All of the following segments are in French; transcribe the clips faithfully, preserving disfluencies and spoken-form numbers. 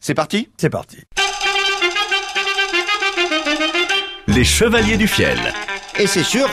C'est parti? C'est parti. Les Chevaliers du Fiel. Et c'est sûr.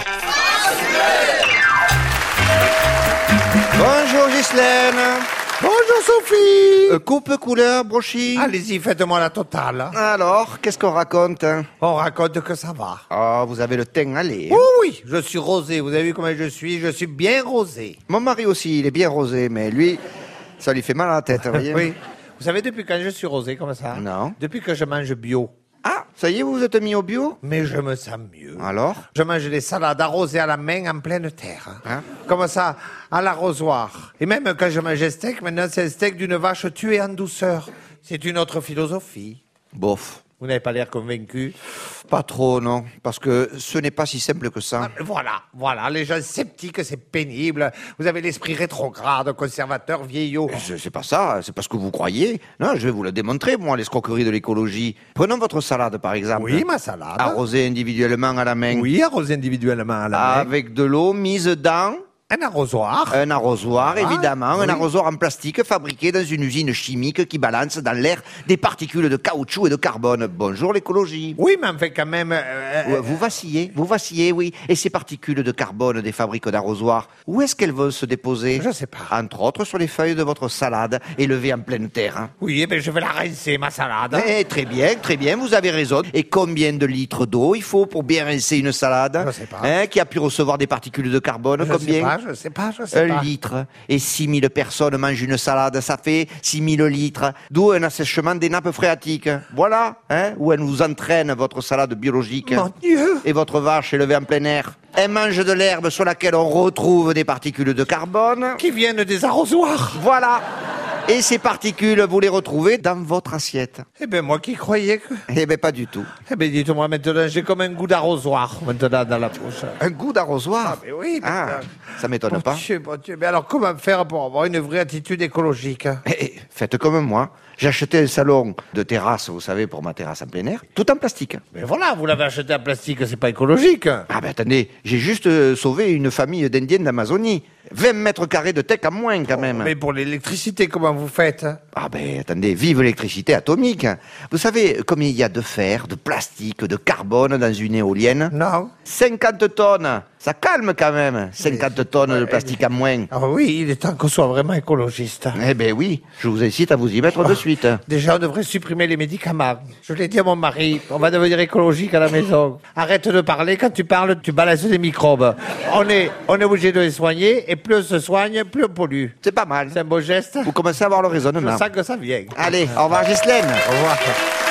Bonjour Ghislaine. Bonjour Sophie. Euh, coupe, couleur, brochis. Allez-y, faites-moi la totale. Alors, qu'est-ce qu'on raconte? On raconte que ça va. Oh, vous avez le teint allé. Oh oui, je suis rosé. Vous avez vu comment je suis? Je suis bien rosé. Mon mari aussi, il est bien rosé, mais lui, ça lui fait mal à la tête, vous voyez. Oui. Vous savez depuis quand je suis rosé comme ça? Non. Depuis que je mange bio. Ah, ça y est, vous vous êtes mis au bio? Mais je me sens mieux. Alors? Je mange des salades arrosées à la main en pleine terre. Hein? Comme ça, à l'arrosoir. Et même quand je mange un steak, maintenant c'est un steak d'une vache tuée en douceur. C'est une autre philosophie. Bof. Vous n'avez pas l'air convaincu? Pas trop, non. Parce que ce n'est pas si simple que ça. Ah, Voilà, voilà, les gens sceptiques, c'est pénible. Vous avez l'esprit rétrograde, conservateur, vieillot. C'est c'est pas ça, c'est pas ce que vous croyez. Non, je vais vous le démontrer, moi, l'escroquerie de l'écologie. Prenons votre salade, par exemple. Oui, ma salade. Arrosée individuellement à la main. Oui, arrosée individuellement à la main. Avec de l'eau mise dans Un arrosoir. un arrosoir, Ah, évidemment. oui. Un arrosoir en plastique fabriqué dans une usine chimique qui balance dans l'air des particules de caoutchouc et de carbone. Bonjour l'écologie. Oui, mais enfin quand même... euh, Ouais, Vous vacillez, vous vacillez, oui. Et ces particules de carbone des fabriques d'arrosoirs, où est-ce qu'elles vont se déposer? Je sais pas. Entre autres sur les feuilles de votre salade, élevées en pleine terre. Hein. Oui, eh ben, je vais la rincer, ma salade. Eh, très bien, très bien, vous avez raison. Et combien de litres d'eau il faut pour bien rincer une salade? Je sais pas. Hein, qui a pu recevoir des particules de carbone? Je Combien? sais pas, je sais pas, je sais Un pas. litre. Et six mille personnes mangent une salade, ça fait six mille litres. D'où un assèchement des nappes phréatiques. Voilà, hein, où elle nous entraîne votre salade biologique. Mon Dieu. Et votre vache élevée en plein air. Elle mange de l'herbe sur laquelle on retrouve des particules de carbone. Qui viennent des arrosoirs. Voilà. Et ces particules, vous les retrouvez dans votre assiette. Eh ben, moi qui croyais que... Eh bien, pas du tout. Eh ben, dites-moi maintenant, j'ai comme un goût d'arrosoir, maintenant, dans la bouche. Un goût d'arrosoir? Ah, mais oui, mais Ah, ça- ça m'étonne Mon pas. Dieu, mon Dieu. Mais alors, comment faire pour avoir une vraie attitude écologique? Eh, eh, faites comme moi. J'ai acheté un salon de terrasse, vous savez, pour ma terrasse en plein air, tout en plastique. Mais voilà, vous l'avez acheté en plastique, c'est pas écologique. Ah ben attendez, j'ai juste euh, sauvé une famille d'Indiens d'Amazonie. vingt mètres carrés de tech en moins quand même. Mais pour l'électricité, comment vous faites? Ah ben attendez, vive l'électricité atomique. Vous savez combien il y a de fer, de plastique, de carbone dans une éolienne? Non. cinquante tonnes. Ça calme quand même, cinquante tonnes de plastique en moins. Ah oui, il est temps qu'on soit vraiment écologiste. Eh ben oui, je vous incite à vous y mettre de suite. Déjà, on devrait supprimer les médicaments. Je l'ai dit à mon mari, on va devenir écologique à la maison. Arrête de parler, quand tu parles, tu balances des microbes. On est, on est obligé de les soigner, et plus on se soigne, plus on pollue. C'est pas mal. C'est un beau geste. Vous commencez à avoir le Je raisonnement. sens que ça vient. Allez, au revoir Ghislaine. Au revoir.